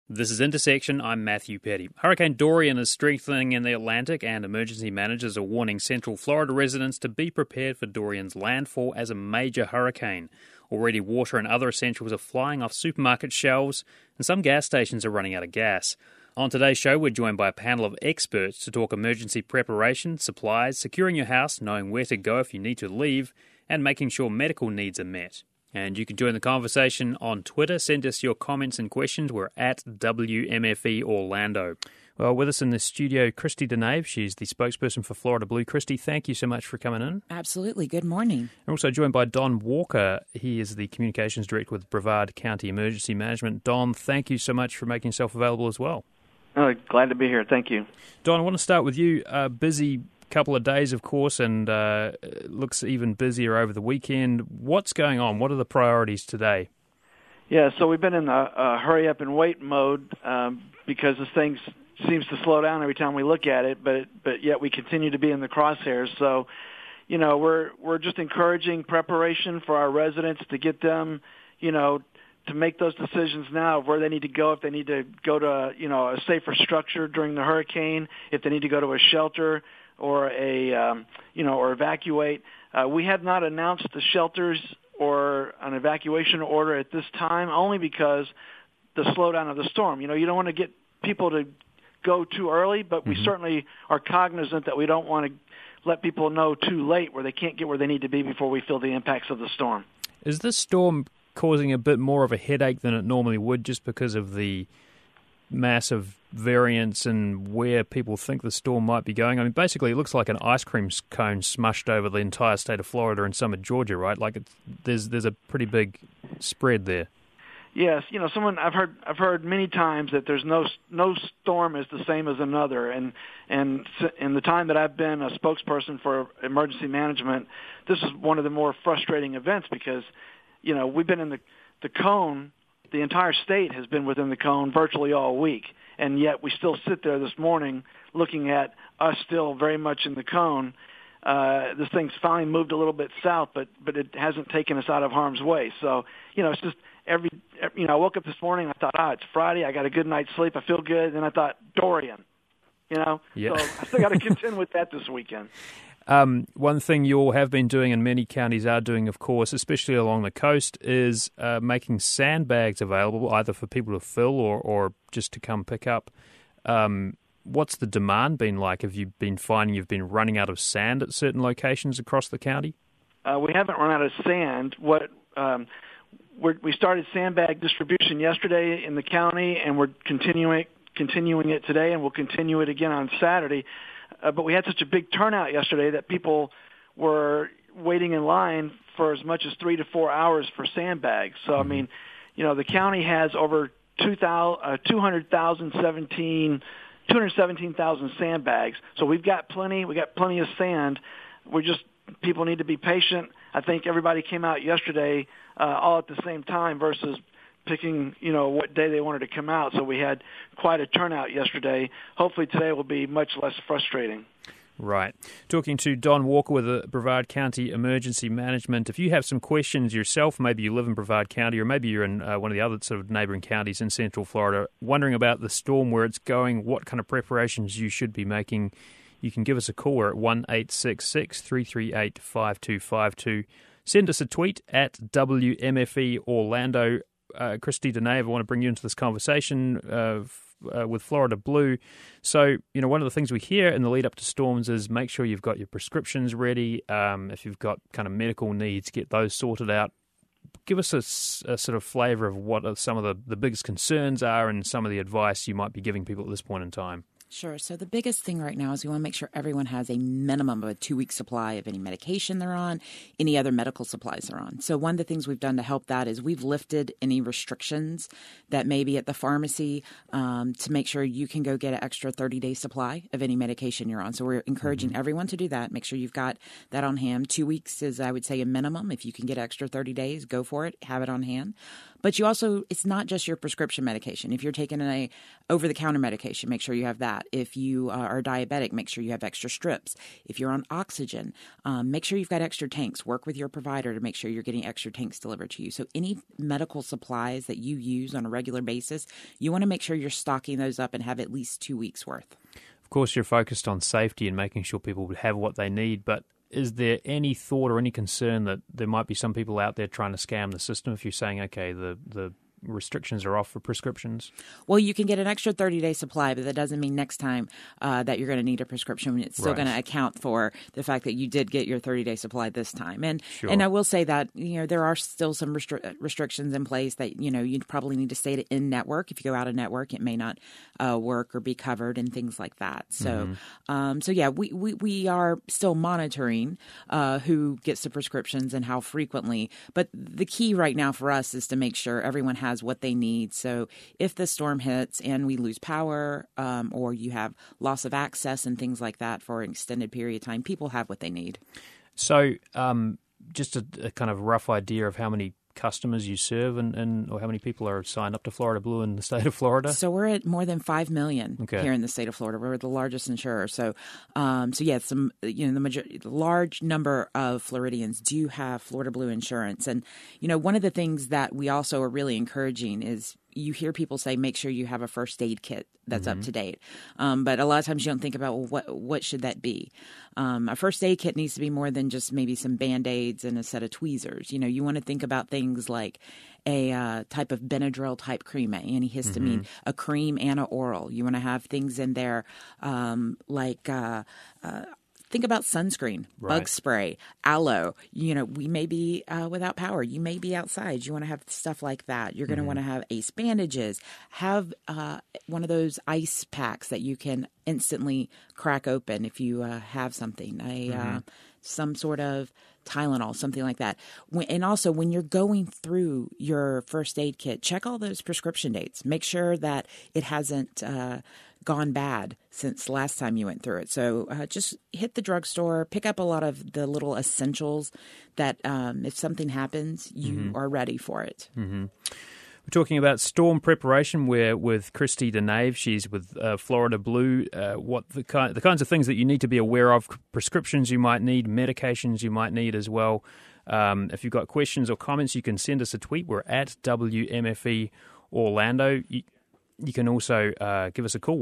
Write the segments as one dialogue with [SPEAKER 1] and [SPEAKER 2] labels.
[SPEAKER 1] This is Intersection. I'm Matthew Petty. Hurricane Dorian is strengthening in the Atlantic, and emergency managers are warning Central Florida residents to be prepared for Dorian's landfall as a major hurricane. Already water and other essentials are flying off supermarket shelves, and some gas stations are running out of gas. On today's show, we're joined by a panel of experts to talk emergency preparation, supplies, securing your house, knowing where to go if you need to leave, and making sure medical needs are met. And you can join the conversation on Twitter. Send us your comments and questions. We're at WMFE Orlando. Well, with us in the studio, Christy Denave. She's the spokesperson for Florida Blue. Christy, thank you so much for coming in.
[SPEAKER 2] Absolutely. Good morning.
[SPEAKER 1] We're also joined by Don Walker. He is the Communications Director with Brevard County Emergency Management. Don, thank you so much for making yourself available as well.
[SPEAKER 3] Glad to be here. Thank you.
[SPEAKER 1] Don, I want to start with you. Busy couple of days, of course, and looks even busier over the weekend. What's going on? What are the priorities today?
[SPEAKER 3] Yeah, so we've been in a hurry up and wait mode because this thing seems to slow down every time we look at it, but yet we continue to be in the crosshairs. So, you know, we're just encouraging preparation for our residents to get them, you know, to make those decisions now of where they need to go, if they need to go to, you know, a safer structure during the hurricane, if they need to go to a shelter or or evacuate. We have not announced the shelters or an evacuation order at this time, only because the slowdown of the storm. You know, you don't want to get people to go too early, but we certainly are cognizant that we don't want to let people know too late where they can't get where they need to be before we feel the impacts of the storm.
[SPEAKER 1] Is this storm causing a bit more of a headache than it normally would just because of the massive variance and where people think the storm might be going? I mean, basically, it looks like an ice cream cone smushed over the entire state of Florida and some of Georgia, right? Like, there's a pretty big spread there.
[SPEAKER 3] Yes, you know, I've heard many times that there's no storm is the same as another, and in the time that I've been a spokesperson for emergency management, this is one of the more frustrating events because, you know, we've been in the cone. The entire state has been within the cone virtually all week, and yet we still sit there this morning looking at us still very much in the cone. This thing's finally moved a little bit south, but it hasn't taken us out of harm's way. So, you know, it's just I woke up this morning and I thought, it's Friday, I got a good night's sleep, I feel good. Then I thought, Dorian, you know?
[SPEAKER 1] Yeah.
[SPEAKER 3] So I still got to contend with that this weekend.
[SPEAKER 1] One thing you all have been doing and many counties are doing, of course, especially along the coast, is making sandbags available either for people to fill or just to come pick up. What's the demand been like? Have you been finding you've been running out of sand at certain locations across the county? We haven't run out of sand. We started sandbag distribution yesterday in the county, and we're continuing it today, and we'll continue it again on Saturday. But we had such a big turnout yesterday that people were waiting in line for as much as 3 to 4 hours for sandbags. So, I mean, you know, the county has over 217,000 sandbags. So we've got plenty. We got plenty of sand. People need to be patient. I think everybody came out yesterday all at the same time versus picking, you know, what day they wanted to come out. So we had quite a turnout yesterday. Hopefully today will be much less frustrating. Right. Talking to Don Walker with the Brevard County Emergency Management. If you have some questions yourself, maybe you live in Brevard County or maybe you're in one of the other sort of neighbouring counties in Central Florida, wondering about the storm, where it's going, what kind of preparations you should be making, you can give us a call. We're at 1-866-338-5252. Send us a tweet at WMFE Orlando. Christy Denave, I want to bring you into this conversation with Florida Blue. So, you know, one of the things we hear in the lead up to storms is make sure you've got your prescriptions ready. If you've got kind of medical needs, get those sorted out. Give us a sort of flavour of what some of the biggest concerns are and some of the advice you might be giving people at this point in time.
[SPEAKER 2] Sure. So the biggest thing right now is we want to make sure everyone has a minimum of a 2-week supply of any medication they're on, any other medical supplies they're on. So one of the things we've done to help that is we've lifted any restrictions that may be at the pharmacy to make sure you can go get an extra 30-day supply of any medication you're on. So we're encouraging everyone to do that. Make sure you've got that on hand. 2 weeks is, I would say, a minimum. If you can get extra 30 days, go for it. Have it on hand. But you also, it's not just your prescription medication. If you're taking a over-the-counter medication, make sure you have that. If you are diabetic, make sure you have extra strips. If you're on oxygen, make sure you've got extra tanks. Work with your provider to make sure you're getting extra tanks delivered to you. So any medical supplies that you use on a regular basis, you want to make sure you're stocking those up and have at least 2 weeks worth.
[SPEAKER 1] Of course, you're focused on safety and making sure people have what they need, but is there any thought or any concern that there might be some people out there trying to scam the system if you're saying, okay, the restrictions are off for prescriptions?
[SPEAKER 2] Well, you can get an extra 30-day supply, but that doesn't mean next time that you're going to need a prescription. It's still going to account for the fact that you did get your 30-day supply this time. And I will say that, there are still some restrictions in place that, you probably need to stay in network. If you go out of network, it may not work or be covered and things like that. So, we are still monitoring who gets the prescriptions and how frequently. But the key right now for us is to make sure everyone has what they need. So if the storm hits and we lose power or you have loss of access and things like that for an extended period of time, people have what they need.
[SPEAKER 1] So just a kind of rough idea of how many customers you serve and or how many people are signed up to Florida Blue in the state of Florida?
[SPEAKER 2] So we're at more than 5 million here in the state of Florida. We're the largest insurer. So the large number of Floridians do have Florida Blue insurance. And, one of the things that we also are really encouraging is you hear people say, make sure you have a first aid kit that's up to date. But a lot of times you don't think about, what should that be? A first aid kit needs to be more than just maybe some Band-Aids and a set of tweezers. You want to think about things like a type of Benadryl type cream, antihistamine, a cream and an oral. You want to have things in there think about sunscreen, bug spray, aloe. We may be without power. You may be outside. You want to have stuff like that. You're going to want to have ace bandages. Have one of those ice packs that you can instantly crack open if you have something. Some sort of Tylenol, something like that. And also, when you're going through your first aid kit, check all those prescription dates. Make sure that it hasn't gone bad since last time you went through it. So just hit the drugstore, pick up a lot of the little essentials that if something happens, you are ready for it.
[SPEAKER 1] We're talking about storm preparation. We're with Christy DeNave. She's with Florida Blue. What the kinds of things that you need to be aware of, prescriptions you might need, medications you might need as well. If you've got questions or comments, you can send us a tweet. We're at WMFE Orlando. You can also give us a call,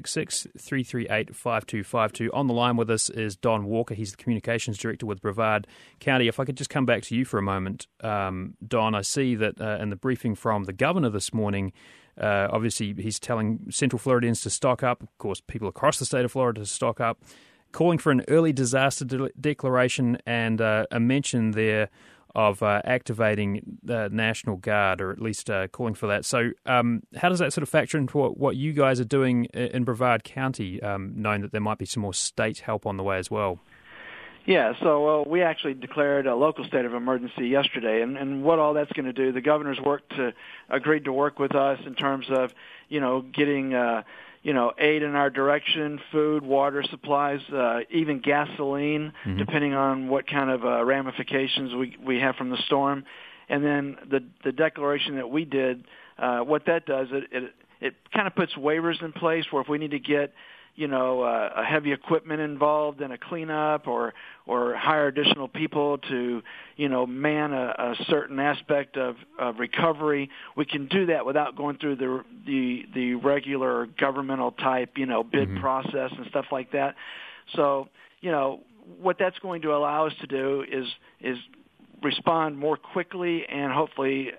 [SPEAKER 1] 1-866-338-5252. On the line with us is Don Walker. He's the Communications Director with Brevard County. If I could just come back to you for a moment, Don, I see that in the briefing from the governor this morning, obviously he's telling Central Floridians to stock up, of course, people across the state of Florida to stock up, calling for an early disaster declaration and a mention there of activating the National Guard, or at least calling for that. So how does that sort of factor into what you guys are doing in Brevard County, knowing that there might be some more state help on the way as well?
[SPEAKER 3] Yeah, so we actually declared a local state of emergency yesterday, and what all that's going to do, the governor's agreed to work with us in terms of, getting aid in our direction, food, water supplies, even gasoline, depending on what kind of ramifications we have from the storm. And then the declaration that we did, what that does, it kind of puts waivers in place where if we need to get a heavy equipment involved in a cleanup or hire additional people to, man a certain aspect of recovery, we can do that without going through the regular governmental type, bid process and stuff like that. So, what that's going to allow us to do is respond more quickly and hopefully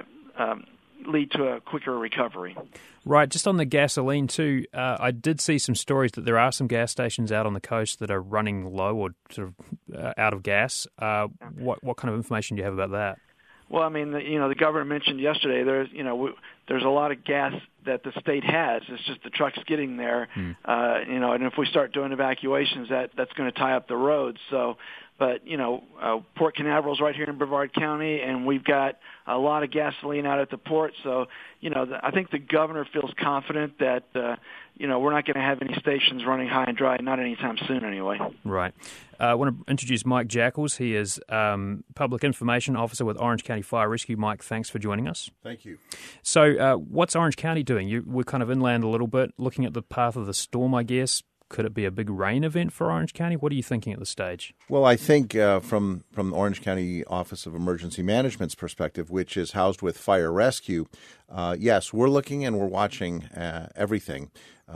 [SPEAKER 3] lead to a quicker recovery.
[SPEAKER 1] Right. Just on the gasoline too, I did see some stories that there are some gas stations out on the coast that are running low or sort of out of gas. What kind of information do you have about that?
[SPEAKER 3] Well, I mean, the governor mentioned yesterday there's a lot of gas that the state has. It's just the trucks getting there, and if we start doing evacuations, that's going to tie up the roads. So, But, Port Canaveral's right here in Brevard County, and we've got a lot of gasoline out at the port. So, I think the governor feels confident that, we're not going to have any stations running high and dry, not anytime soon anyway.
[SPEAKER 1] Right. I want to introduce Mike Jackals. He is Public Information Officer with Orange County Fire Rescue. Mike, thanks for joining us.
[SPEAKER 4] Thank you.
[SPEAKER 1] So what's Orange County doing? We're kind of inland a little bit, looking at the path of the storm, I guess. Could it be a big rain event for Orange County? What are you thinking at this stage?
[SPEAKER 4] Well, I think from the Orange County Office of Emergency Management's perspective, which is housed with Fire Rescue, yes, we're looking and we're watching everything.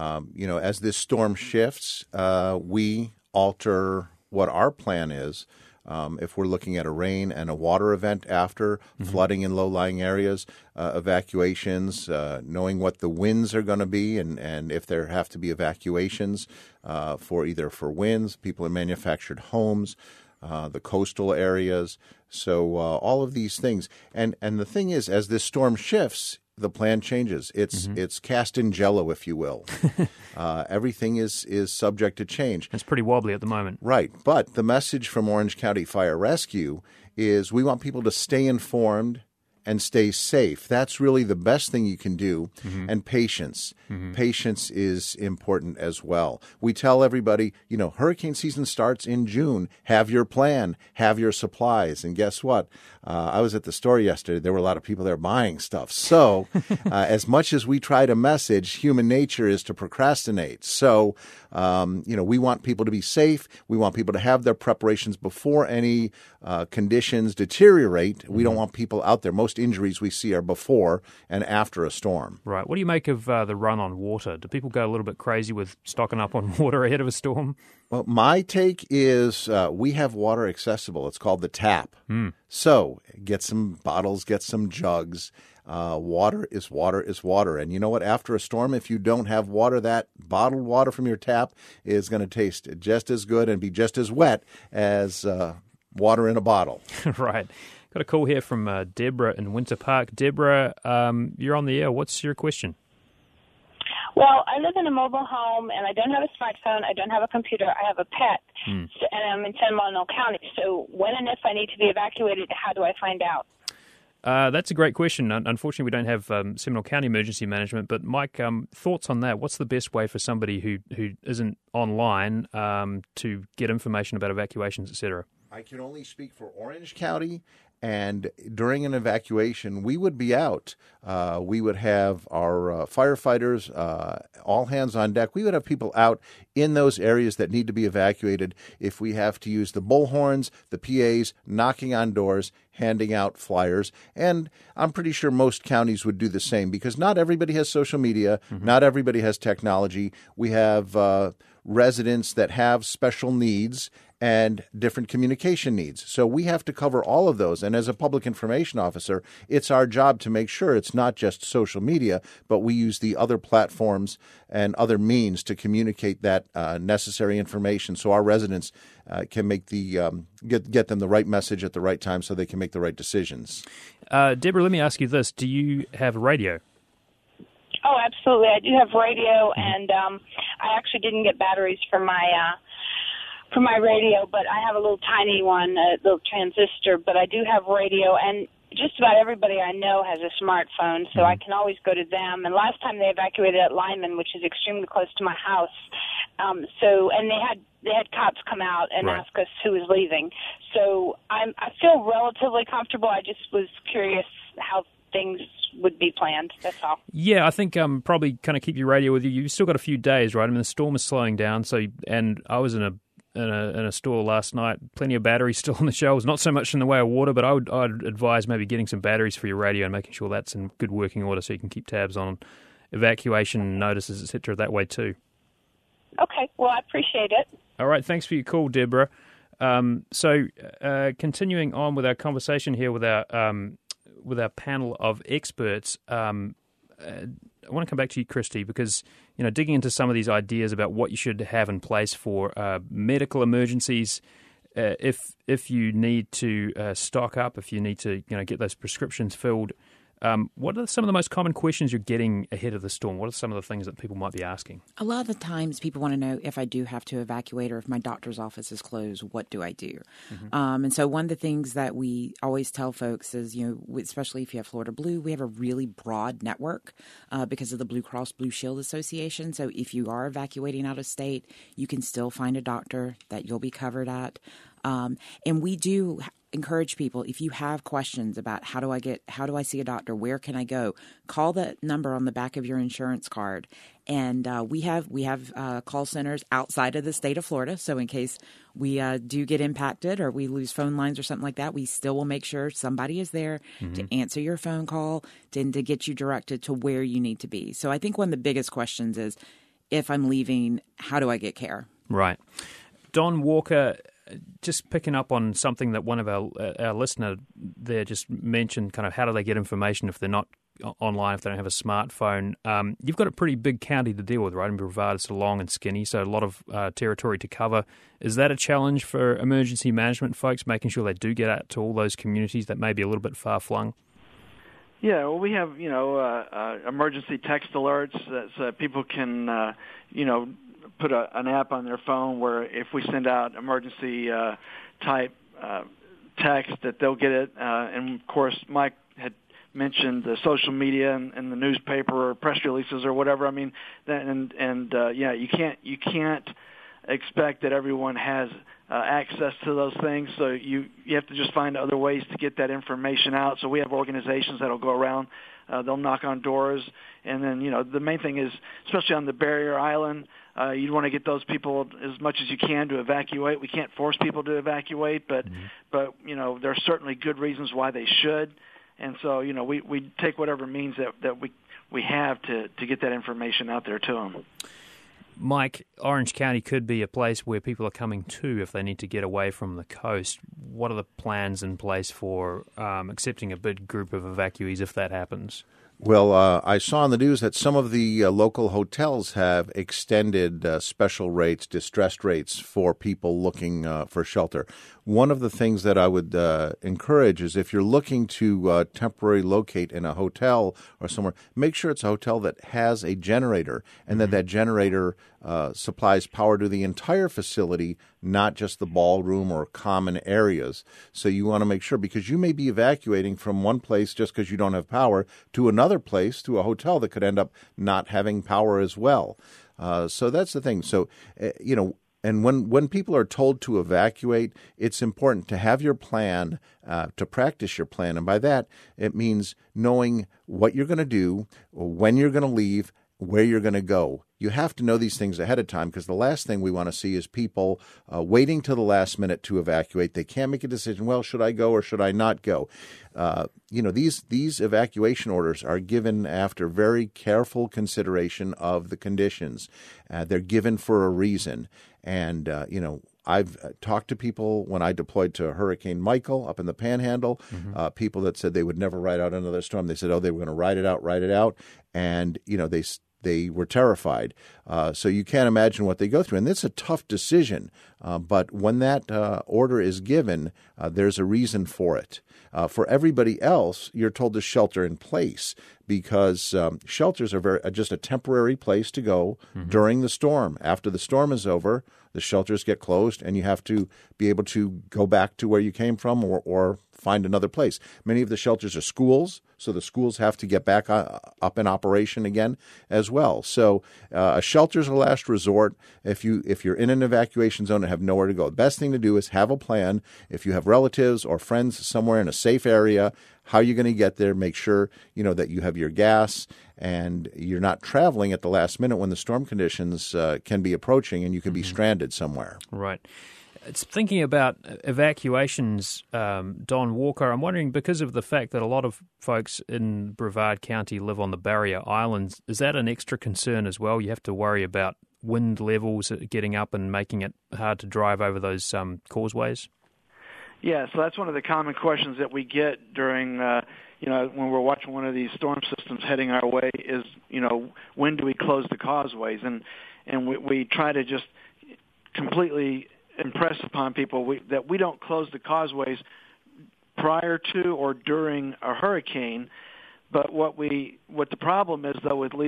[SPEAKER 4] As this storm shifts, we alter what our plan is. If we're looking at a rain and a water event after, flooding in low-lying areas, evacuations, knowing what the winds are going to be, and if there have to be evacuations for winds, people in manufactured homes, the coastal areas. So all of these things. And the thing is, as this storm shifts, the plan changes. It's cast in jello, if you will. Everything is subject to change.
[SPEAKER 1] It's pretty wobbly at the moment.
[SPEAKER 4] Right. But the message from Orange County Fire Rescue is we want people to stay informed and stay safe. That's really the best thing you can do. And patience. Patience is important as well. We tell everybody, hurricane season starts in June. Have your plan. Have your supplies. And guess what? I was at the store yesterday. There were a lot of people there buying stuff. So as much as we try to message, human nature is to procrastinate. So, we want people to be safe. We want people to have their preparations before any conditions deteriorate. We don't want people out there. Most injuries we see are before and after a storm.
[SPEAKER 1] Right. What do you make of the run on water? Do people go a little bit crazy with stocking up on water ahead of a storm?
[SPEAKER 4] Well, my take is we have water accessible. It's called the tap. So get some bottles, get some jugs. Water is water is water. And you know what? After a storm, if you don't have water, that bottled water from your tap is going to taste just as good and be just as wet as water in a bottle.
[SPEAKER 1] Right. Got a call here from Deborah in Winter Park. Deborah, you're on the air. What's your question?
[SPEAKER 5] Well, I live in a mobile home, and I don't have a smartphone. I don't have a computer. I have a pet, and I'm in San Manuel County. So when and if I need to be evacuated, how do I find out?
[SPEAKER 1] That's a great question. Unfortunately, we don't have Seminole County Emergency Management, but Mike, thoughts on that? What's the best way for somebody who isn't online to get information about evacuations, et cetera?
[SPEAKER 4] I can only speak for Orange County, and during an evacuation, we would be out. We would have our firefighters, all hands on deck. We would have people out in those areas that need to be evacuated. If we have to use the bullhorns, the PAs, knocking on doors, handing out flyers. And I'm pretty sure most counties would do the same because not everybody has social media. Not everybody has technology. We have residents that have special needs and different communication needs. So we have to cover all of those. And as a public information officer, it's our job to make sure it's not just social media, but we use the other platforms and other means to communicate that necessary information so our residents can make get them the right message at the right time so they can make the right decisions.
[SPEAKER 5] Deborah,
[SPEAKER 1] let me ask you this. Do you have radio?
[SPEAKER 5] Oh, absolutely. I do have radio, and I actually didn't get batteries for my radio, but I have a little tiny one, a little transistor, but I do have radio, and just about everybody I know has a smartphone, so I can always go to them. And last time they evacuated at Lyman, which is extremely close to my house, and they had cops come out and ask us who was leaving. So I feel relatively comfortable. I just was curious how things would be planned. That's all.
[SPEAKER 1] Yeah, I think probably kind of keep your radio with you. You've still got a few days, right? I mean, the storm is slowing down. And I was in a store last night. Plenty of batteries still on the shelves. Not so much in the way of water, but I'd advise maybe getting some batteries for your radio and making sure that's in good working order so you can keep tabs on evacuation notices, etc. that way too.
[SPEAKER 5] Okay. Well, I appreciate it.
[SPEAKER 1] All right. Thanks for your call, Deborah. So continuing on with our conversation here with our panel of experts, I want to come back to you, Christy, because digging into some of these ideas about what you should have in place for medical emergencies, if you need to stock up, if you need to get those prescriptions filled, What are some of the most common questions you're getting ahead of the storm? What are some of the things that people might be asking?
[SPEAKER 2] A lot of the times people want to know if I do have to evacuate or if my doctor's office is closed, what do I do? And so one of the things that we always tell folks is, especially if you have Florida Blue, we have a really broad network because of the Blue Cross Blue Shield Association. So if you are evacuating out of state, you can still find a doctor that you'll be covered at. And we do encourage people, if you have questions about how do I see a doctor, where can I go, call that number on the back of your insurance card. And we have call centers outside of the state of Florida. So in case we do get impacted or we lose phone lines or something like that, we still will make sure somebody is there to answer your phone call and to get you directed to where you need to be. So I think one of the biggest questions is, if I'm leaving, how do I get care?
[SPEAKER 1] Right. Don Walker, just picking up on something that one of our listener there just mentioned, kind of how do they get information if they're not online, if they don't have a smartphone. You've got a pretty big county to deal with, right? In Brevard, it's long and skinny, so a lot of territory to cover. Is that a challenge for emergency management folks, making sure they do get out to all those communities that may be a little bit far-flung?
[SPEAKER 3] Yeah, well, we have, emergency text alerts that people can, put an app on their phone where if we send out emergency type text that they'll get it. And of course, Mike had mentioned the social media and the newspaper or press releases or whatever. I mean, you can't expect that everyone has access to those things. So you have to just find other ways to get that information out. So we have organizations that'll go around. They'll knock on doors. And then, the main thing is, especially on the barrier island, you want to get those people as much as you can to evacuate. We can't force people to evacuate, but there are certainly good reasons why they should. And so, we take whatever means that we have to get that information out there to them.
[SPEAKER 1] Mike, Orange County could be a place where people are coming to if they need to get away from the coast. What are the plans in place for accepting a big group of evacuees if that happens?
[SPEAKER 4] Well, I saw on the news that some of the local hotels have extended special rates, distressed rates for people looking for shelter. One of the things that I would encourage is if you're looking to temporarily locate in a hotel or somewhere, make sure it's a hotel that has a generator and that generator supplies power to the entire facility, not just the ballroom or common areas. So you want to make sure, because you may be evacuating from one place just because you don't have power to another place, to a hotel that could end up not having power as well. So that's the thing. So, and when people are told to evacuate, it's important to have your plan, to practice your plan. And by that, it means knowing what you're going to do, when you're going to leave, where you're going to go. You have to know these things ahead of time, because the last thing we want to see is people waiting till the last minute to evacuate. They can't make a decision, well, should I go or should I not go? These evacuation orders are given after very careful consideration of the conditions. They're given for a reason. And, I've talked to people when I deployed to Hurricane Michael up in the Panhandle, people that said they would never ride out another storm. They said, they were going to ride it out. And, they were terrified. So you can't imagine what they go through. And it's a tough decision. But when that order is given, there's a reason for it. For everybody else, you're told to shelter in place, because shelters are just a temporary place to go during the storm. After the storm is over, the shelters get closed, and you have to be able to go back to where you came from or find another place. Many of the shelters are schools, so the schools have to get back up in operation again as well. So a shelter's a last resort if you're in an evacuation zone and have nowhere to go. The best thing to do is have a plan. If you have relatives or friends somewhere in a safe area, how you're going to get there, make sure that you have your gas and you're not traveling at the last minute when the storm conditions can be approaching and you could be stranded somewhere.
[SPEAKER 1] Right. It's thinking about evacuations, Don Walker, I'm wondering, because of the fact that a lot of folks in Brevard County live on the barrier islands, is that an extra concern as well? You have to worry about wind levels getting up and making it hard to drive over those causeways?
[SPEAKER 3] Yeah, so that's one of the common questions that we get during, when we're watching one of these storm systems heading our way is, when do we close the causeways? And we try to just completely impress upon people that we don't close the causeways prior to or during a hurricane, But what the problem is, though, with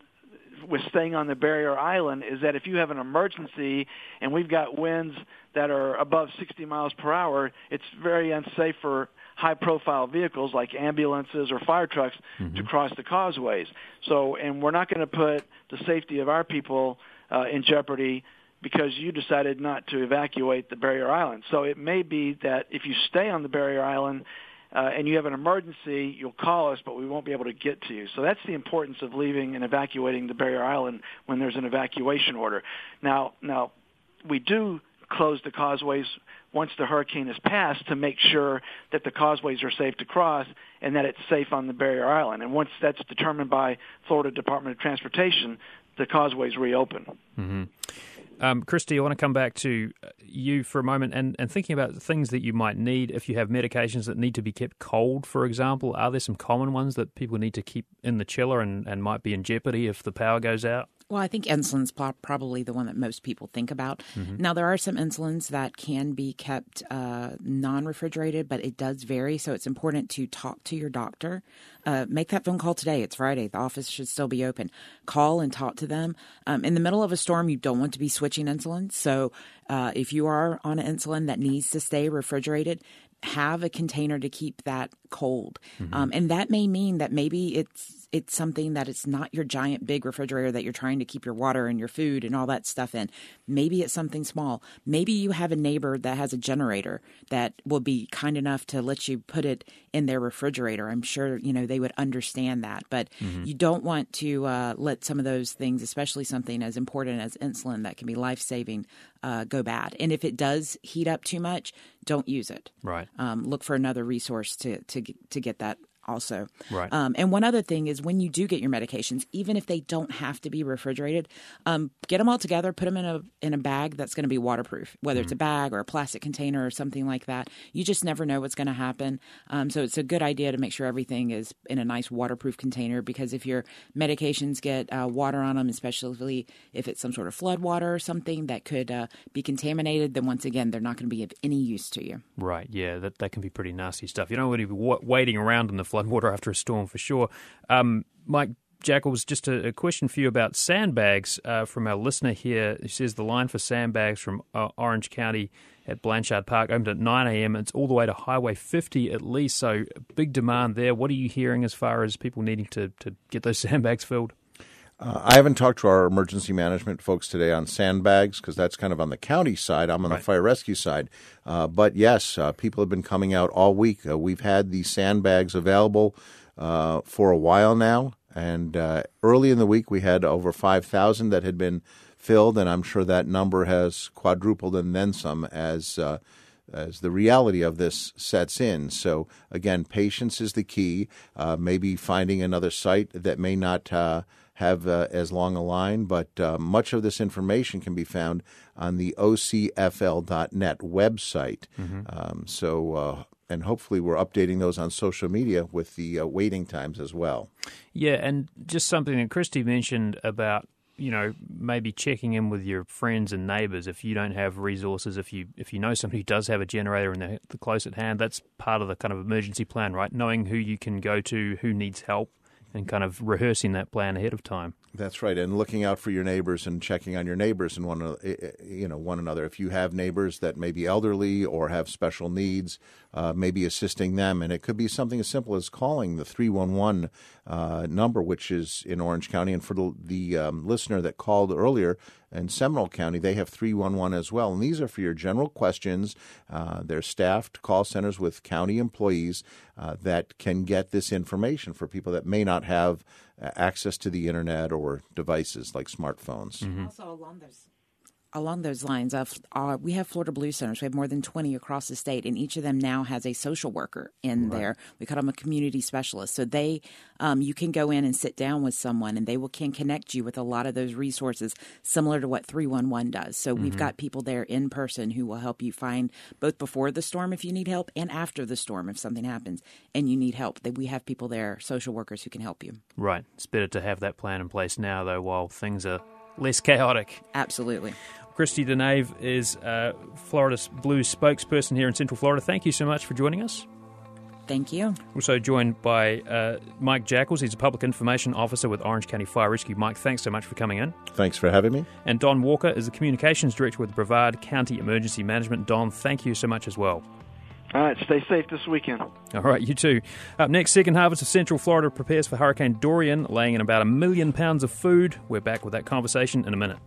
[SPEAKER 3] staying on the barrier island is that if you have an emergency and we've got winds that are above 60 miles per hour, it's very unsafe for high-profile vehicles like ambulances or fire trucks to cross the causeways. And we're not going to put the safety of our people in jeopardy because you decided not to evacuate the barrier island. So it may be that if you stay on the barrier island and you have an emergency, you'll call us, but we won't be able to get to you. So that's the importance of leaving and evacuating the barrier island when there's an evacuation order. Now we do close the causeways once the hurricane has passed to make sure that the causeways are safe to cross and that it's safe on the barrier island. And once that's determined by Florida Department of Transportation, the causeways reopen.
[SPEAKER 1] Mm-hmm. Christy, I want to come back to you for a moment and thinking about the things that you might need if you have medications that need to be kept cold, for example. Are there some common ones that people need to keep in the chiller and might be in jeopardy if the power goes out?
[SPEAKER 2] Well, I think insulin's probably the one that most people think about. Now, there are some insulins that can be kept non-refrigerated, but it does vary, so it's important to talk to your doctor. Make that phone call today. It's Friday. The office should still be open. Call and talk to them. In the middle of a storm, you don't want to be switching insulin. So if you are on an insulin that needs to stay refrigerated, have a container to keep that cold. And that may mean that maybe it's something that it's not your giant big refrigerator that you're trying to keep your water and your food and all that stuff in. Maybe it's something small. Maybe you have a neighbor that has a generator that will be kind enough to let you put it in their refrigerator. I'm sure, they would understand that. But you don't want to let some of those things, especially something as important as insulin that can be life-saving, go bad. And if it does heat up too much, don't use it.
[SPEAKER 1] Right.
[SPEAKER 2] Look for another resource to get that also.
[SPEAKER 1] Right.
[SPEAKER 2] And one other thing is when you do get your medications, even if they don't have to be refrigerated, get them all together, put them in a bag that's going to be waterproof, whether it's a bag or a plastic container or something like that. You just never know what's going to happen. So it's a good idea to make sure everything is in a nice waterproof container, because if your medications get water on them, especially if it's some sort of flood water or something that could be contaminated, then once again, they're not going to be of any use to you.
[SPEAKER 1] Right, yeah, that can be pretty nasty stuff. You don't want to be waiting around in the floodwater after a storm for sure. Mike Jackals, just a question for you about sandbags from our listener here. He says the line for sandbags from Orange County at Blanchard Park opened at 9 a.m. It's all the way to Highway 50 at least, so big demand there. What are you hearing as far as people needing to get those sandbags filled?
[SPEAKER 4] I haven't talked to our emergency management folks today on sandbags because that's kind of on the county side. I'm on the fire rescue side. But yes, people have been coming out all week. We've had these sandbags available for a while now. And early in the week, we had over 5,000 that had been filled. And I'm sure that number has quadrupled and then some as the reality of this sets in. So, again, patience is the key. Maybe finding another site that may not have as long a line, but much of this information can be found on the ocfl.net website. And hopefully we're updating those on social media with the waiting times as well.
[SPEAKER 1] Yeah, and just something that Christy mentioned about, maybe checking in with your friends and neighbours if you don't have resources, if you know somebody who does have a generator and they're close at hand. That's part of the kind of emergency plan, right? Knowing who you can go to, who needs help, and kind of rehearsing that plan ahead of time.
[SPEAKER 4] That's right, and looking out for your neighbors and checking on your neighbors and one another. If you have neighbors that may be elderly or have special needs, maybe assisting them, and it could be something as simple as calling the 311 number, which is in Orange County. And for the listener that called earlier in Seminole County, they have 311 as well. And these are for your general questions. They're staffed call centers with county employees that can get this information for people that may not have access to the internet or devices like smartphones.
[SPEAKER 2] Also, along those lines, we have Florida Blue Centers. We have more than 20 across the state, and each of them now has a social worker in there. We call them a community specialist. So you can go in and sit down with someone, and they can connect you with a lot of those resources, similar to what 311 does. So we've got people there in person who will help you find both before the storm if you need help and after the storm if something happens and you need help. We have people there, social workers, who can help you.
[SPEAKER 1] Right. It's better to have that plan in place now, though, while things are less chaotic.
[SPEAKER 2] Absolutely.
[SPEAKER 1] Christy DeNave is Florida's Blues spokesperson here in Central Florida. Thank you so much for joining us.
[SPEAKER 2] Thank you.
[SPEAKER 1] Also joined by Mike Jackals. He's a Public Information Officer with Orange County Fire Rescue. Mike, thanks so much for coming in.
[SPEAKER 4] Thanks for having me.
[SPEAKER 1] And Don Walker is the Communications Director with Brevard County Emergency Management. Don, thank you so much as well.
[SPEAKER 3] All right, stay safe this weekend.
[SPEAKER 1] All right, you too. Up next, Second Harvest of Central Florida prepares for Hurricane Dorian, laying in about 1 million pounds of food. We're back with that conversation in a minute.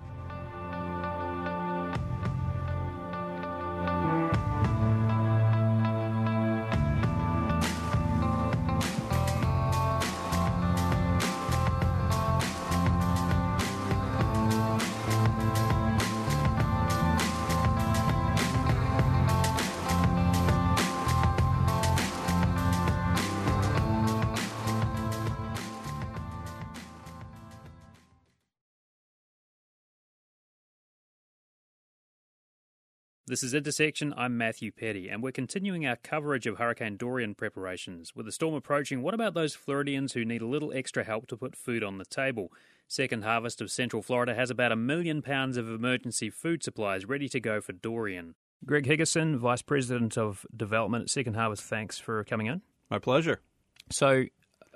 [SPEAKER 1] This is Intersection. I'm Matthew Petty, and we're continuing our coverage of Hurricane Dorian preparations. With the storm approaching, what about those Floridians who need a little extra help to put food on the table? Second Harvest of Central Florida has about 1 million pounds of emergency food supplies ready to go for Dorian. Greg Higginson, Vice President of Development at Second Harvest, thanks for coming in.
[SPEAKER 6] My pleasure.
[SPEAKER 1] So,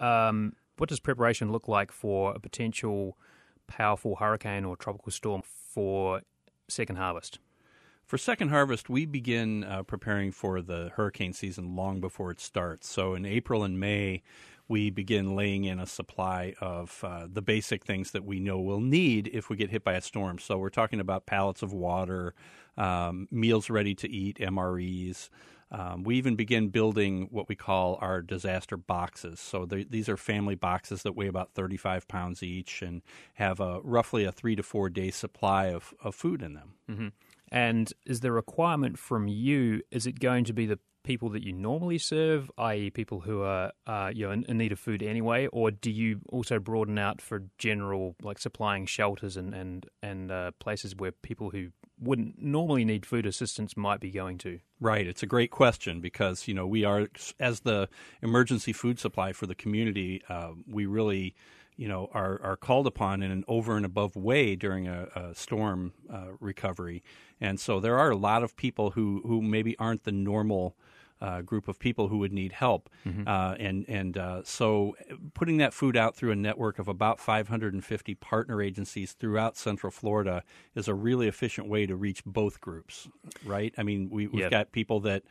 [SPEAKER 1] what does preparation look like for a potential powerful hurricane or tropical storm for Second Harvest?
[SPEAKER 6] For Second Harvest, we begin preparing for the hurricane season long before it starts. So in April and May, we begin laying in a supply of the basic things that we know we'll need if we get hit by a storm. So we're talking about pallets of water, meals ready to eat, MREs. We even begin building what we call our disaster boxes. So these are family boxes that weigh about 35 pounds each and have roughly a 3 to 4 day supply of food in them.
[SPEAKER 1] Mm-hmm. And is the requirement from you, is it going to be the people that you normally serve, i.e. people who are in need of food anyway, or do you also broaden out for general, like supplying shelters and places where people who wouldn't normally need food assistance might be going to?
[SPEAKER 6] Right. It's a great question because, we are, as the emergency food supply for the community, we really are called upon in an over and above way during a storm recovery. And so there are a lot of people who maybe aren't the normal group of people who would need help. Mm-hmm. So putting that food out through a network of about 550 partner agencies throughout Central Florida is a really efficient way to reach both groups, right? I mean, we've got people that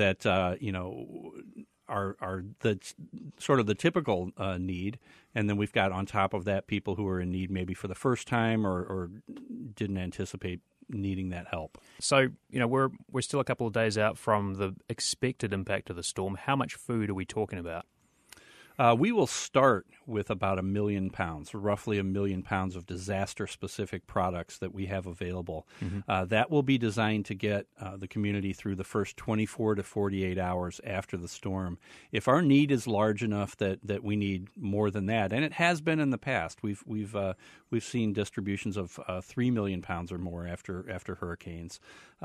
[SPEAKER 6] are the sort of the typical need, and then we've got on top of that people who are in need maybe for the first time or didn't anticipate needing that help.
[SPEAKER 1] So, we're still a couple of days out from the expected impact of the storm. How much food are we talking about?
[SPEAKER 6] We will start with about 1 million pounds, roughly 1 million pounds of disaster-specific products that we have available. Mm-hmm. That will be designed to get the community through the first 24 to 48 hours after the storm. If our need is large enough that we need more than that, and it has been in the past, we've seen distributions of 3 million pounds or more after hurricanes.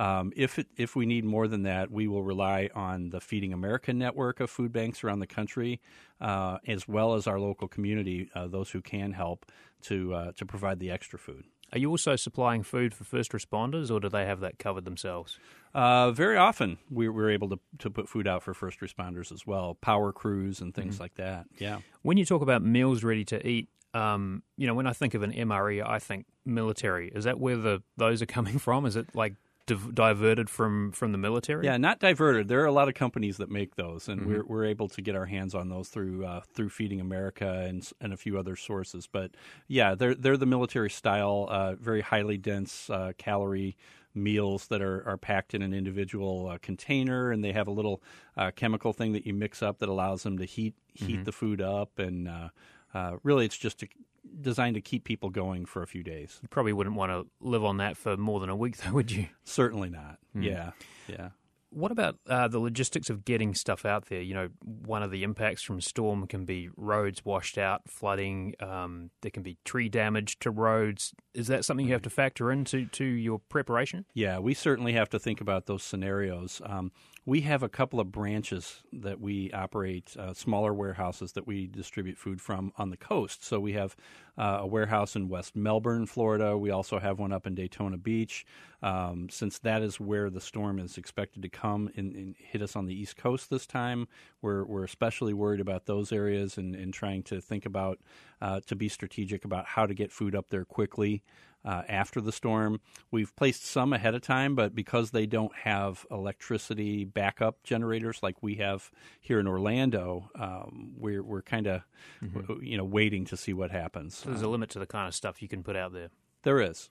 [SPEAKER 6] If we need more than that, we will rely on the Feeding America network of food banks around the country, as well as our local community, those who can help to provide the extra food.
[SPEAKER 1] Are you also supplying food for first responders, or do they have that covered themselves?
[SPEAKER 6] Very often, we're able to put food out for first responders as well, power crews and things like that. Yeah.
[SPEAKER 1] When you talk about meals ready to eat, when I think of an MRE, I think military. Is that where those are coming from? Is it like diverted from the military?
[SPEAKER 6] Yeah, not diverted. There are a lot of companies that make those, and we're able to get our hands on those through Feeding America and a few other sources. But yeah, they're the military style, very highly dense calorie meals that are packed in an individual container, and they have a little chemical thing that you mix up that allows them to heat the food up, and really it's just designed to keep people going for a few days.
[SPEAKER 1] You probably wouldn't want to live on that for more than a week, though, would you?
[SPEAKER 6] Certainly not. Yeah.
[SPEAKER 1] What about the logistics of getting stuff out there? One of the impacts from storm can be roads washed out, flooding. There can be tree damage to roads. Is that something you have to factor into your preparation?
[SPEAKER 6] Yeah, we certainly have to think about those scenarios. We have a couple of branches that we operate, smaller warehouses that we distribute food from on the coast. So we have a warehouse in West Melbourne, Florida. We also have one up in Daytona Beach. Since that is where the storm is expected to come and hit us on the East Coast this time, we're especially worried about those areas and trying to think about, to be strategic about how to get food up there quickly. After the storm. We've placed some ahead of time, but because they don't have electricity backup generators like we have here in Orlando, we're kind of waiting to see what happens.
[SPEAKER 1] So there's a limit to the kind of stuff you can put out there.
[SPEAKER 6] There is.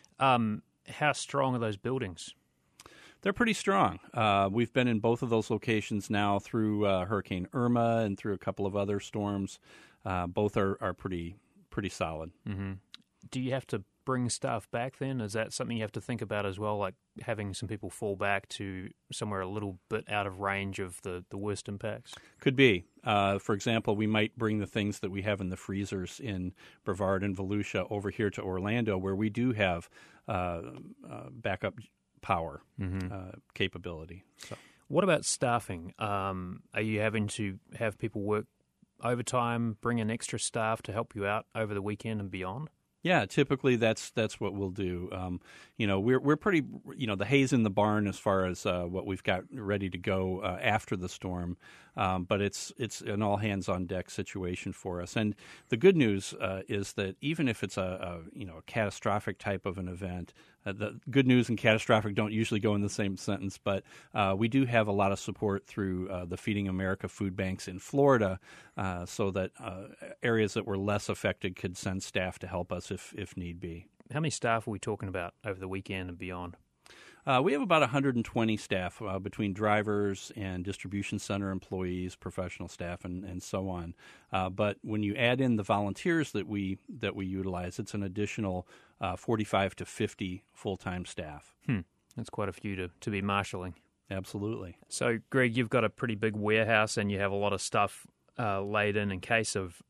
[SPEAKER 1] How strong are those buildings?
[SPEAKER 6] They're pretty strong. We've been in both of those locations now through Hurricane Irma and through a couple of other storms. Both are pretty solid.
[SPEAKER 1] Mm-hmm. Do you have to bring staff back then? Is that something you have to think about as well, like having some people fall back to somewhere a little bit out of range of the worst impacts?
[SPEAKER 6] Could be. For example, we might bring the things that we have in the freezers in Brevard and Volusia over here to Orlando, where we do have backup power capability. So,
[SPEAKER 1] what about staffing? Are you having to have people work overtime, bring in extra staff to help you out over the weekend and beyond?
[SPEAKER 6] Yeah, typically that's what we'll do. We're pretty, the hay's in the barn as far as what we've got ready to go after the storm, but it's an all hands on deck situation for us. And the good news is that even if it's a catastrophic type of an event, the good news and catastrophic don't usually go in the same sentence, but we do have a lot of support through the Feeding America food banks in Florida, so that areas that were less affected could send staff to help us if need be.
[SPEAKER 1] How many staff are we talking about over the weekend and beyond?
[SPEAKER 6] We have about 120 staff between drivers and distribution center employees, professional staff, and so on. But when you add in the volunteers that we utilize, it's an additional 45 to 50 full-time staff.
[SPEAKER 1] That's quite a few to be marshalling.
[SPEAKER 6] Absolutely.
[SPEAKER 1] So, Greg, you've got a pretty big warehouse and you have a lot of stuff laid in case of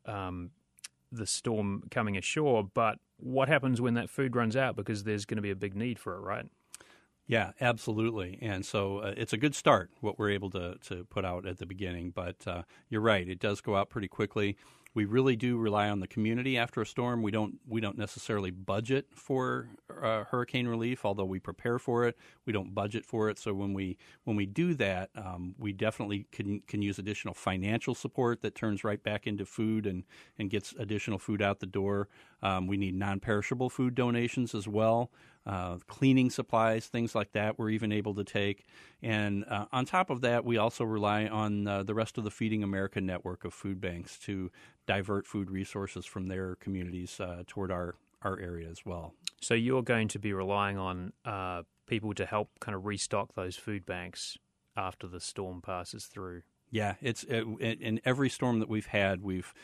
[SPEAKER 1] the storm coming ashore. But what happens when that food runs out? Because there's going to be a big need for it, right?
[SPEAKER 6] Yeah, absolutely. And so it's a good start, what we're able to put out at the beginning. But you're right, it does go out pretty quickly. We really do rely on the community after a storm. We don't necessarily budget for hurricane relief, although we prepare for it. We don't budget for it. So when we do that, we definitely can use additional financial support that turns right back into food and gets additional food out the door. We need non-perishable food donations as well. Cleaning supplies, things like that, we're even able to take. And on top of that, we also rely on the rest of the Feeding America network of food banks to divert food resources from their communities toward our area as well.
[SPEAKER 1] So you're going to be relying on people to help kind of restock those food banks after the storm passes through.
[SPEAKER 6] Yeah, it's in every storm that we've had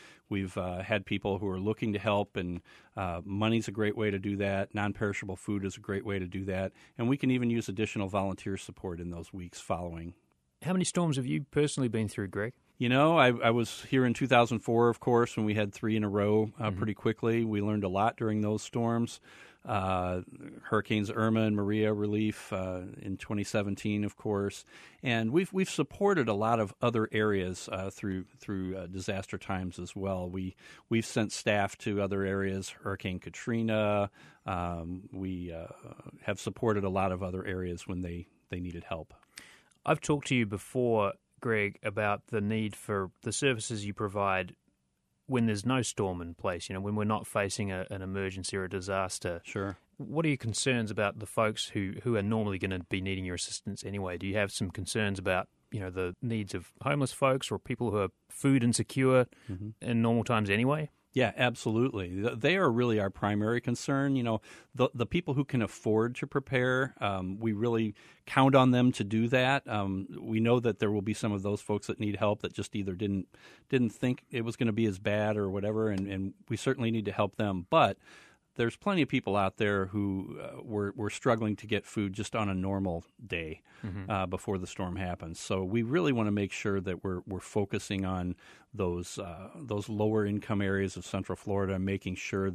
[SPEAKER 6] had people who are looking to help, and money's a great way to do that. Non-perishable food is a great way to do that, and we can even use additional volunteer support in those weeks following.
[SPEAKER 1] How many storms have you personally been through, Greg?
[SPEAKER 6] I was here in 2004, of course, when we had 3 in a row pretty quickly. We learned a lot during those storms. Hurricanes Irma and Maria relief in 2017, of course, and we've supported a lot of other areas through disaster times as well. We've sent staff to other areas. Hurricane Katrina. We have supported a lot of other areas when they needed help.
[SPEAKER 1] I've talked to you before, Greg, about the need for the services you provide when there's no storm in place, when we're not facing an emergency or a disaster.
[SPEAKER 6] Sure.
[SPEAKER 1] What are your concerns about the folks who are normally going to be needing your assistance anyway? Do you have some concerns about, the needs of homeless folks or people who are food insecure in normal times anyway?
[SPEAKER 6] Yeah, absolutely. They are really our primary concern. The people who can afford to prepare, we really count on them to do that. We know that there will be some of those folks that need help that just either didn't think it was going to be as bad or whatever, and we certainly need to help them. But there's plenty of people out there who were struggling to get food just on a normal day before the storm happens. So we really want to make sure that we're focusing on those lower income areas of Central Florida, and making sure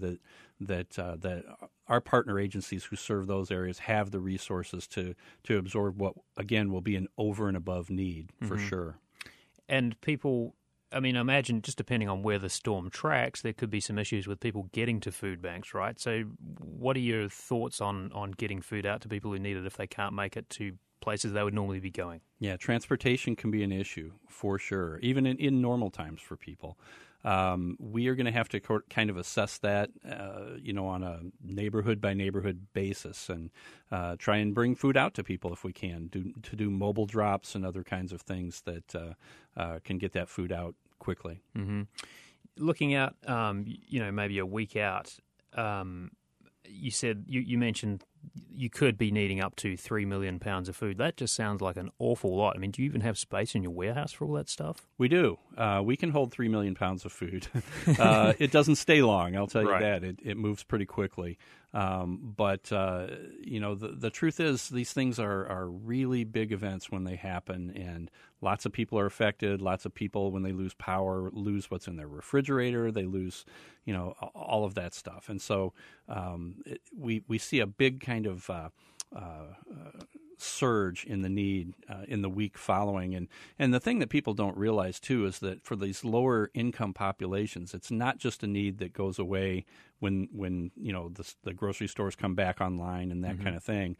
[SPEAKER 6] that our partner agencies who serve those areas have the resources to absorb what again will be an over and above need for sure.
[SPEAKER 1] And people I mean, imagine just depending on where the storm tracks, there could be some issues with people getting to food banks, right? So what are your thoughts on getting food out to people who need it if they can't make it to places they would normally be going?
[SPEAKER 6] Yeah, transportation can be an issue for sure, even in normal times for people. We are going to have to kind of assess that, on a neighborhood by neighborhood basis, and try and bring food out to people if we can. Do mobile drops and other kinds of things that can get that food out quickly.
[SPEAKER 1] Mm-hmm. Looking out, maybe a week out. You said you mentioned you could be needing up to 3 million pounds of food. That just sounds like an awful lot. I mean, do you even have space in your warehouse for all that stuff?
[SPEAKER 6] We do. We can hold 3 million pounds of food. It doesn't stay long, I'll tell you that. It moves pretty quickly. But the truth is these things are really big events when they happen, and lots of people are affected. Lots of people, when they lose power, lose what's in their refrigerator. They lose, all of that stuff. And so we see a big kind of surge in the need in the week following. And the thing that people don't realize, too, is that for these lower income populations, it's not just a need that goes away when the grocery stores come back online and that kind of thing.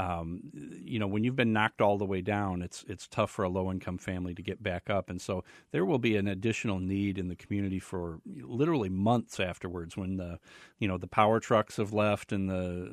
[SPEAKER 6] When you've been knocked all the way down, it's tough for a low-income family to get back up. And so there will be an additional need in the community for literally months afterwards when the power trucks have left and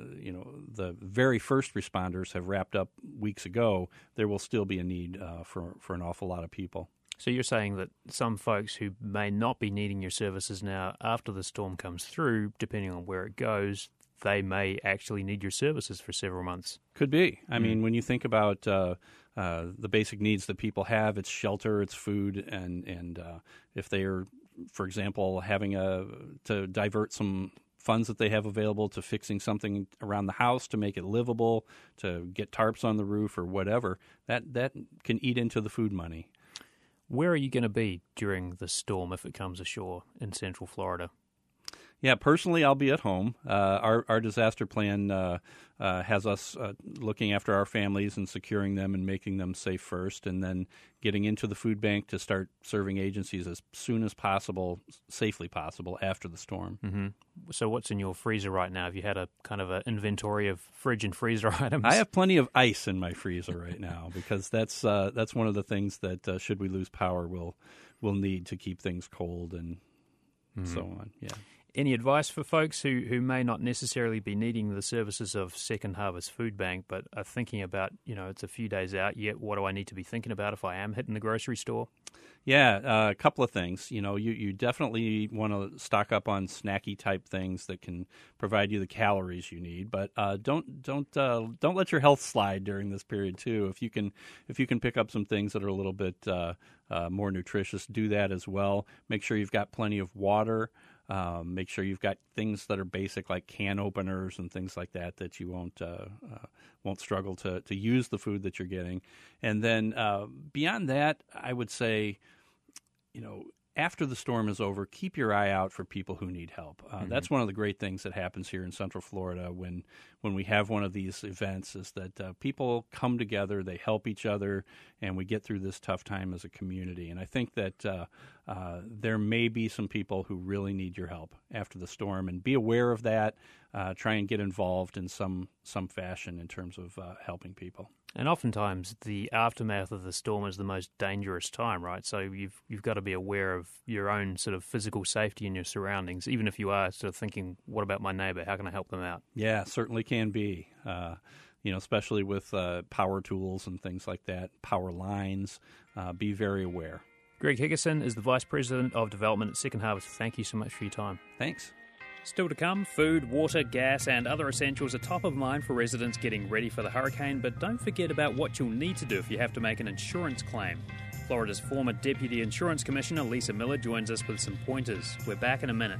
[SPEAKER 6] the very first responders have wrapped up weeks ago. There will still be a need for an awful lot of people.
[SPEAKER 1] So you're saying that some folks who may not be needing your services now after the storm comes through, depending on where it goes, they may actually need your services for several months.
[SPEAKER 6] To be. I mean, when you think about the basic needs that people have, it's shelter, it's food, and if they are, for example, having to divert some funds that they have available to fixing something around the house to make it livable, to get tarps on the roof or whatever, that can eat into the food money.
[SPEAKER 1] Where are you going to be during the storm if it comes ashore in Central Florida?
[SPEAKER 6] Yeah, personally, I'll be at home. Our disaster plan has us looking after our families and securing them and making them safe first, and then getting into the food bank to start serving agencies as soon as possible, safely possible, after the storm.
[SPEAKER 1] Mm-hmm. So what's in your freezer right now? Have you had a kind of an inventory of fridge and freezer items?
[SPEAKER 6] I have plenty of ice in my freezer right now because that's one of the things that should we lose power, we'll need to keep things cold and so on. Yeah.
[SPEAKER 1] Any advice for folks who may not necessarily be needing the services of Second Harvest Food Bank, but are thinking about, it's a few days out yet, what do I need to be thinking about if I am hitting the grocery store?
[SPEAKER 6] Yeah, a couple of things. You definitely want to stock up on snacky type things that can provide you the calories you need, but don't let your health slide during this period too. If you can pick up some things that are a little bit more nutritious, do that as well. Make sure you've got plenty of water. Make sure you've got things that are basic like can openers and things like that you won't struggle to use the food that you're getting. And then beyond that, I would say, after the storm is over, keep your eye out for people who need help. That's one of the great things that happens here in Central Florida when we have one of these events is that people come together, they help each other, and we get through this tough time as a community. And I think that there may be some people who really need your help after the storm, and be aware of that. Try and get involved in some fashion in terms of helping people.
[SPEAKER 1] And oftentimes the aftermath of the storm is the most dangerous time, right? So you've got to be aware of your own sort of physical safety in your surroundings, even if you are sort of thinking, what about my neighbor? How can I help them out?
[SPEAKER 6] Yeah, certainly can be. Especially with power tools and things like that, power lines, be very aware.
[SPEAKER 1] Greg Higginson is the Vice President of Development at Second Harvest. Thank you so much for your time.
[SPEAKER 6] Thanks.
[SPEAKER 1] Still to come, food, water, gas and other essentials are top of mind for residents getting ready for the hurricane, but don't forget about what you'll need to do if you have to make an insurance claim. Florida's former Deputy Insurance Commissioner Lisa Miller joins us with some pointers. We're back in a minute.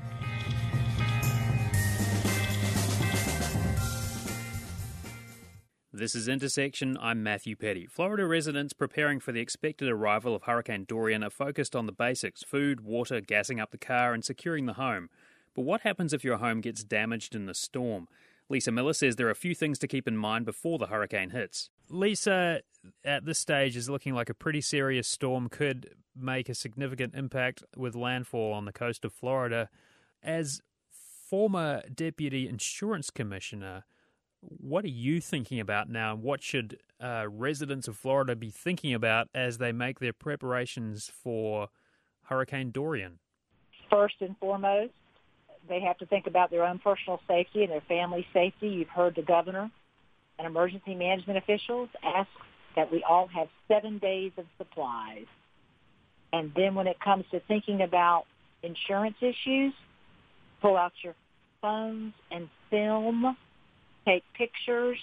[SPEAKER 1] This is Intersection. I'm Matthew Petty. Florida residents preparing for the expected arrival of Hurricane Dorian are focused on the basics: food, water, gassing up the car and securing the home. But what happens if your home gets damaged in the storm? Lisa Miller says there are a few things to keep in mind before the hurricane hits. Lisa, at this stage, is looking like a pretty serious storm could make a significant impact with landfall on the coast of Florida. As former Deputy Insurance Commissioner, what are you thinking about now? What should residents of Florida be thinking about as they make their preparations for Hurricane Dorian?
[SPEAKER 7] First and foremost, they have to think about their own personal safety and their family's safety. You've heard the governor and emergency management officials ask that we all have 7 days of supplies. And then when it comes to thinking about insurance issues, pull out your phones and film, take pictures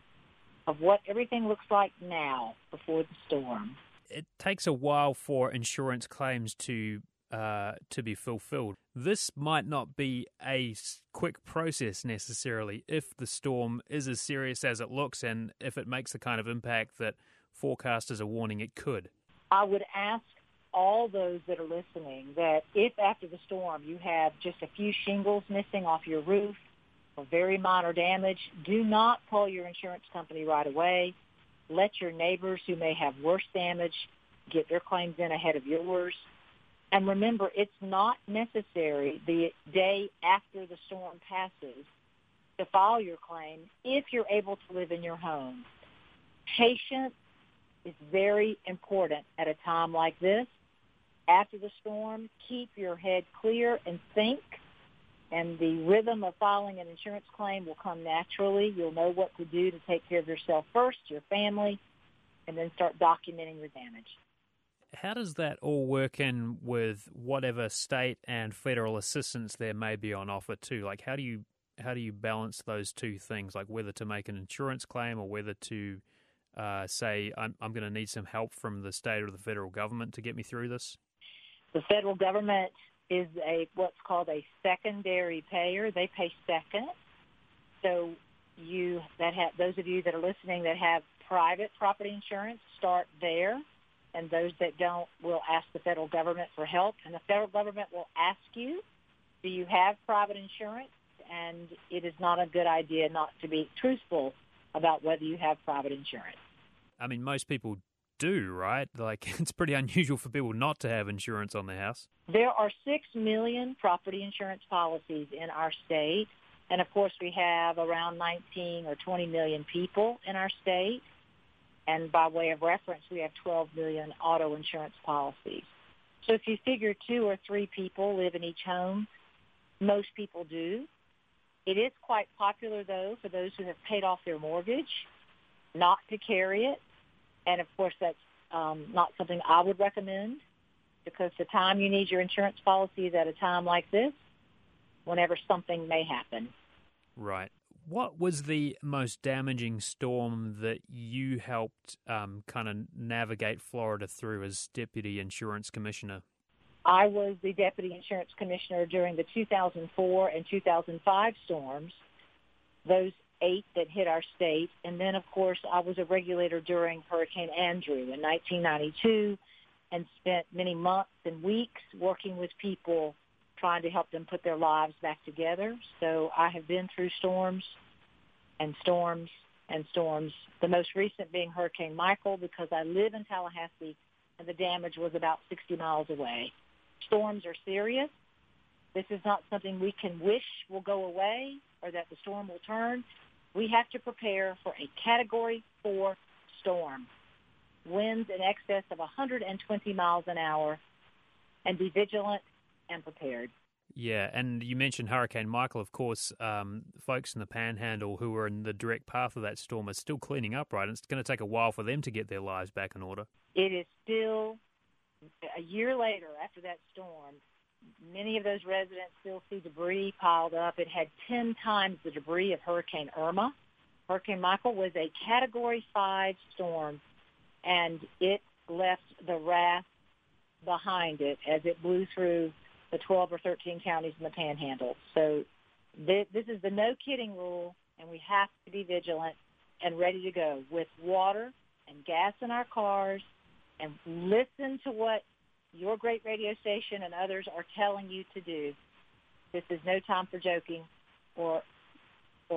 [SPEAKER 7] of what everything looks like now before the storm.
[SPEAKER 1] It takes a while for insurance claims to be fulfilled. This might not be a quick process necessarily if the storm is as serious as it looks and if it makes the kind of impact that forecasters are warning it could.
[SPEAKER 7] I would ask all those that are listening that if after the storm you have just a few shingles missing off your roof or very minor damage, do not call your insurance company right away. Let your neighbors who may have worse damage get their claims in ahead of yours. And remember, it's not necessary the day after the storm passes to file your claim if you're able to live in your home. Patience is very important at a time like this. After the storm, keep your head clear and think, and the rhythm of filing an insurance claim will come naturally. You'll know what to do to take care of yourself first, your family, and then start documenting your damage.
[SPEAKER 1] How does that all work in with whatever state and federal assistance there may be on offer too? Like, how do you balance those two things, like whether to make an insurance claim or whether to say I'm going to need some help from the state or the federal government to get me through this?
[SPEAKER 7] The federal government is what's called a secondary payer. They pay second. So those of you that are listening that have private property insurance, start there. And those that don't will ask the federal government for help. And the federal government will ask you, do you have private insurance? And it is not a good idea not to be truthful about whether you have private insurance.
[SPEAKER 1] I mean, most people do, right? Like, it's pretty unusual for people not to have insurance on their house.
[SPEAKER 7] There are 6 million property insurance policies in our state. And, of course, we have around 19 or 20 million people in our state. And by way of reference, we have 12 million auto insurance policies. So if you figure 2 or 3 people live in each home, most people do. It is quite popular, though, for those who have paid off their mortgage, not to carry it. And, of course, that's not something I would recommend because the time you need your insurance policy is at a time like this, whenever something may happen.
[SPEAKER 1] Right. What was the most damaging storm that you helped kind of navigate Florida through as Deputy Insurance Commissioner?
[SPEAKER 7] I was the Deputy Insurance Commissioner during the 2004 and 2005 storms, those 8 that hit our state. And then, of course, I was a regulator during Hurricane Andrew in 1992 and spent many months and weeks working with people trying to help them put their lives back together. So I have been through storms and storms and storms, the most recent being Hurricane Michael because I live in Tallahassee and the damage was about 60 miles away. Storms are serious. This is not something we can wish will go away or that the storm will turn. We have to prepare for a Category 4 storm, winds in excess of 120 miles an hour, and be vigilant and prepared.
[SPEAKER 1] Yeah, and you mentioned Hurricane Michael, of course. Folks in the Panhandle who were in the direct path of that storm are still cleaning up, right? And it's going to take a while for them to get their lives back in order.
[SPEAKER 7] It is still a year later after that storm. Many of those residents still see debris piled up. It had 10 times the debris of Hurricane Irma. Hurricane Michael was a Category 5 storm, and it left the wrath behind it as it blew through the 12 or 13 counties in the Panhandle. So this is the no kidding rule, and we have to be vigilant and ready to go with water and gas in our cars and listen to what your great radio station and others are telling you to do. This is no time for joking or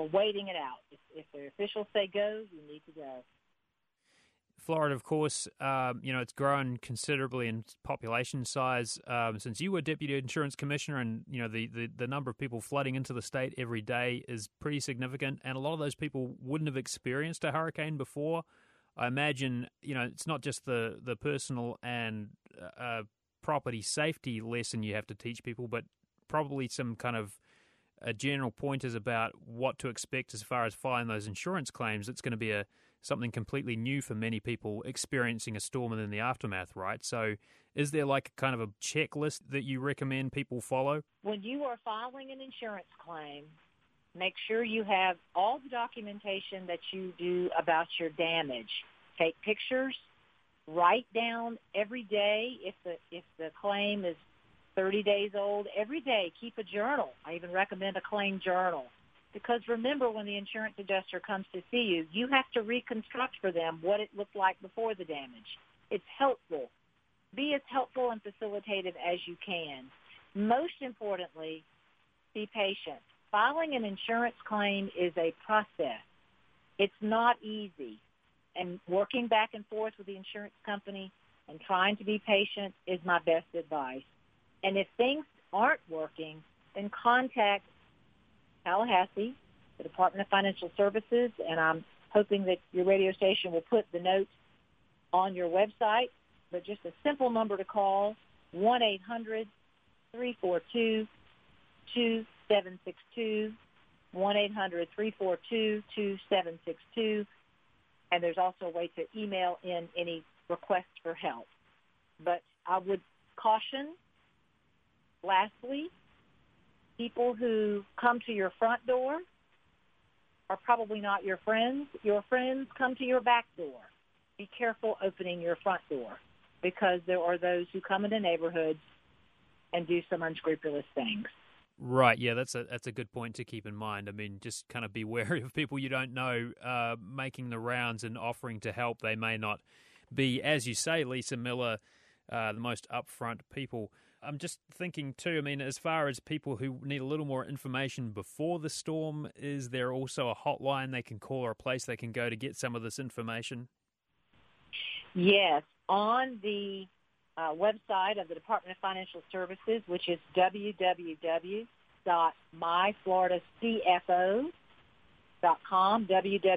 [SPEAKER 7] waiting it out. If the officials say go, you need to go.
[SPEAKER 1] Florida, of course, it's grown considerably in population size since you were Deputy Insurance Commissioner, and the number of people flooding into the state every day is pretty significant, and a lot of those people wouldn't have experienced a hurricane before. I imagine, it's not just the personal and property safety lesson you have to teach people, but probably some kind of general pointers about what to expect as far as filing those insurance claims. It's going to be something completely new for many people experiencing a storm and then the aftermath, right? So is there like kind of a checklist that you recommend people follow?
[SPEAKER 7] When you are filing an insurance claim, make sure you have all the documentation that you do about your damage. Take pictures, write down every day if the claim is 30 days old. Every day, keep a journal. I even recommend a claim journal. Because remember, when the insurance adjuster comes to see you, you have to reconstruct for them what it looked like before the damage. It's helpful. Be as helpful and facilitative as you can. Most importantly, be patient. Filing an insurance claim is a process. It's not easy. And working back and forth with the insurance company and trying to be patient is my best advice. And if things aren't working, then contact Tallahassee, the Department of Financial Services, and I'm hoping that your radio station will put the notes on your website. But just a simple number to call, 1-800-342-2762, 1-800-342-2762, and there's also a way to email in any requests for help. But I would caution, lastly, people who come to your front door are probably not your friends. Your friends come to your back door. Be careful opening your front door, because there are those who come into neighborhoods and do some unscrupulous things.
[SPEAKER 1] Right, yeah, that's a good point to keep in mind. I mean, just kind of be wary of people you don't know making the rounds and offering to help. They may not be, as you say, Lisa Miller, the most upfront people. I'm just thinking too, I mean, as far as people who need a little more information before the storm, is there also a hotline they can call or a place they can go to get some of this information?
[SPEAKER 7] Yes, on the website of the Department of Financial Services, which is www.myfloridacfo.com,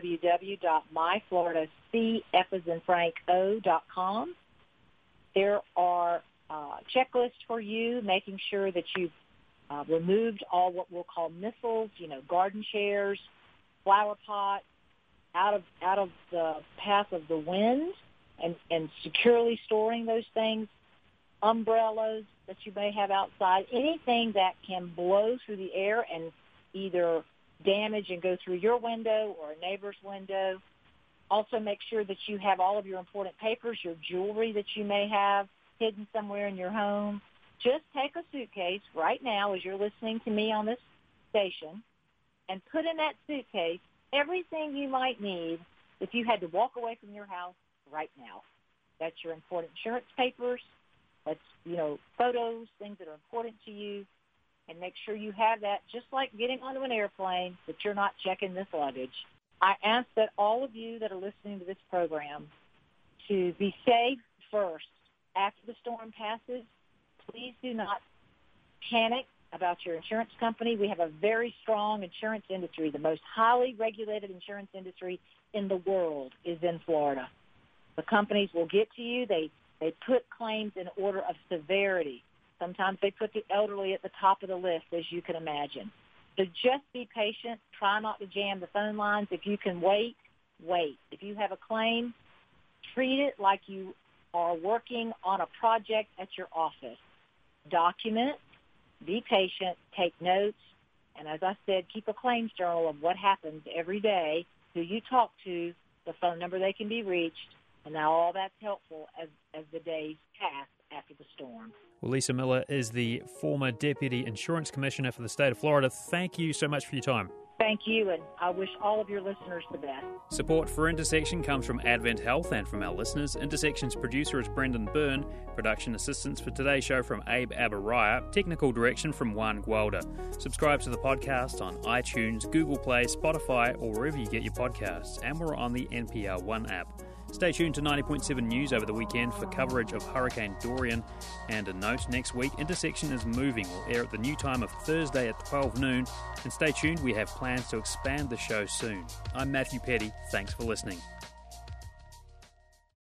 [SPEAKER 7] www.myfloridacfo.com. There are checklists for you, making sure that you've removed all what we'll call missiles, garden chairs, flower pots, out of the path of the wind, and securely storing those things, umbrellas that you may have outside, anything that can blow through the air and either damage and go through your window or a neighbor's window. Also make sure that you have all of your important papers, your jewelry that you may have hidden somewhere in your home. Just take a suitcase right now as you're listening to me on this station and put in that suitcase everything you might need if you had to walk away from your house right now. That's your important insurance papers. That's, photos, things that are important to you. And make sure you have that, just like getting onto an airplane, that you're not checking this luggage. I ask that all of you that are listening to this program to be safe first. After the storm passes, please do not panic about your insurance company. We have a very strong insurance industry. The most highly regulated insurance industry in the world is in Florida. The companies will get to you. They put claims in order of severity. Sometimes they put the elderly at the top of the list, as you can imagine. So just be patient. Try not to jam the phone lines. If you can wait, wait. If you have a claim, treat it like you are working on a project at your office. Document, be patient, take notes, and as I said, keep a claims journal of what happens every day, who you talk to, the phone number they can be reached, and now all that's helpful as the days pass after the storm.
[SPEAKER 1] Well, Lisa Miller is the former Deputy Insurance Commissioner for the state of Florida. Thank you so much for your time.
[SPEAKER 7] Thank thank you, and I wish all of your listeners the best.
[SPEAKER 1] Support for Intersection comes from Advent Health and from our listeners. Intersection's producer is Brendan Byrne. Production assistance for today's show from Abe Abaraya. Technical direction from Juan Gualda. Subscribe to the podcast on iTunes, Google Play, Spotify, or wherever you get your podcasts. And we're on the NPR One app. Stay tuned to 90.7 News over the weekend for coverage of Hurricane Dorian. And a note, next week, Intersection is moving. We'll air at the new time of Thursday at 12 noon. And stay tuned, we have plans to expand the show soon. I'm Matthew Petty. Thanks for listening.